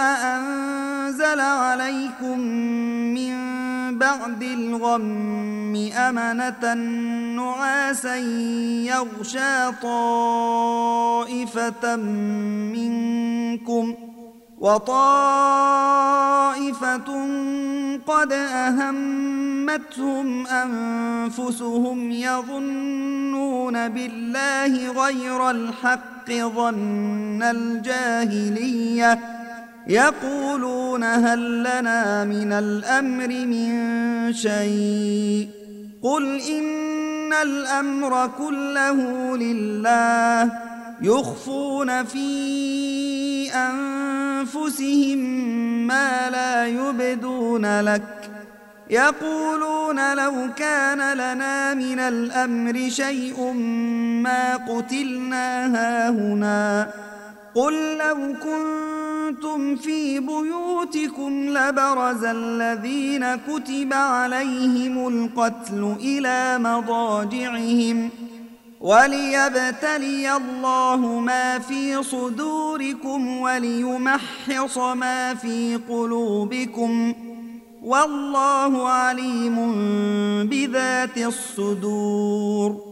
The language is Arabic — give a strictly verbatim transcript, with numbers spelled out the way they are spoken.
أنزل عليكم من بعد الغم أمنة نعاسا يغشى طائفة منكم وطائفة قد أهمتهم أنفسهم يظنون بالله غير الحق ظن الجاهلية يقولون هل لنا من الأمر من شيء قل إن الأمر كله لله يخفون في أنفسهم ما لا يبدون لك يقولون لو كان لنا من الأمر شيء ما قتلنا هاهنا قل لو كنتم في بيوتكم لبرز الذين كتب عليهم القتل إلى مضاجعهم وليبتلي الله ما في صدوركم وليمحص ما في قلوبكم والله عليم بذات الصدور